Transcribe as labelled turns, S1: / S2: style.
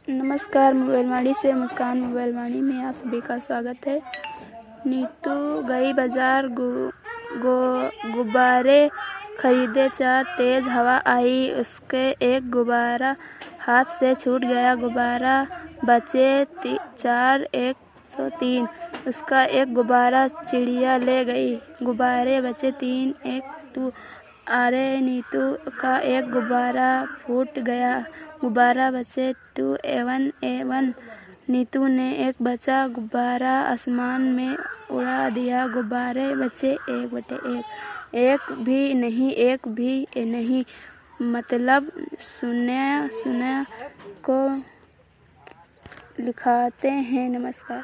S1: नमस्कार, मोबाइलवाणी से मुस्कान मोबाइलवाणी में आप सभी का स्वागत है। नीतू गई बाजार गुब्बारे खरीदे। 4 तेज हवा आई, उसके एक गुब्बारा हाथ से छूट गया। गुब्बारा बचे 4 103। उसका एक गुब्बारा चिड़िया ले गई। गुब्बारे बचे 3 1 2। अरे नीतू का एक गुब्बारा फूट गया। गुब्बारा बचे 2 1 नीतू ने एक बचा गुब्बारा आसमान में उड़ा दिया। गुब्बारे बचे 1/1। एक भी नहीं मतलब शून्य को लिखाते हैं। नमस्कार।